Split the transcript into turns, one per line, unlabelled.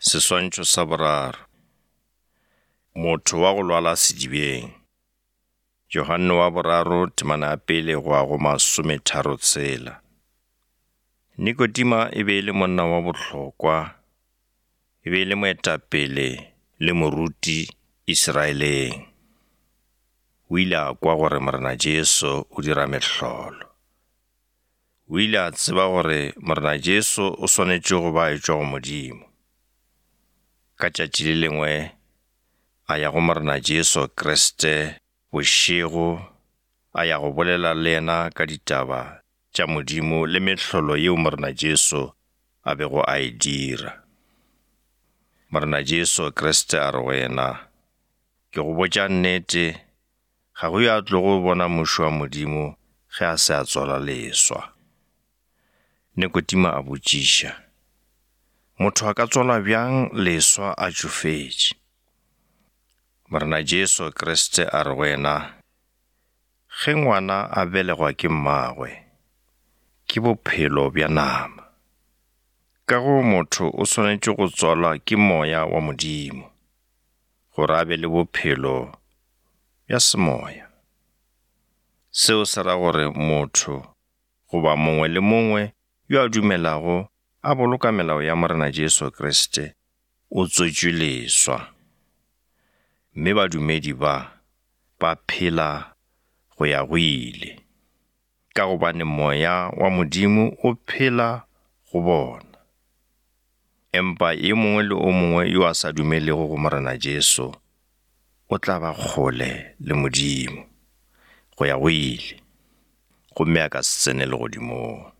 Seswantšho sa boraro. Motho wa go lwala sedibeng. Yohane wa boraro temana ya pele go a go 36. Nikodima e be e le monna wa bohlokwa, e be e le moetapele le moruti Israeleng. O ile a kwa gore morena Jesu o dira mehlolo. O ile a tseba gore morena Jesu o swanetše go ba etšwa go Modimo. Ka tšatši le lengwe a ya go morena Jesu Kriste bošego, a ya go bolela le yena ka ditaba tša Modimo le mehlolo yeo morena Jesu a bego a e dira. Morena Jesu Kriste a re go yena, ke go botša nnete, ga go ya tlo go bona mmušo wa Modimo ge a se a tswala leswa. Nikodima a botšiša, motho a ka tswala bjang leswa a tšofetše? Morena Jesu Kriste a re go yena, ge ngwana a belegwa ke mmagwe, ke bophelo bja nama. Ka go motho o swanetše go tswalwa ke moya wa Modimo, gore a be le bophelo bja semoya. Seo se ra gore motho goba mongwe le mongwe yo a dumelago a boloka melao ya morena Jesu Kriste o tswetšwe leswa. Mme badumedi ba phela go ya go ile, ka gobane moya wa Modimo o phela go bona. Empa ye mongwe le o mongwe yo a sa dumelego go morena Jesu o tla ba kgole le Modimo go ya go ile, gomme a ka se tsene le godimong.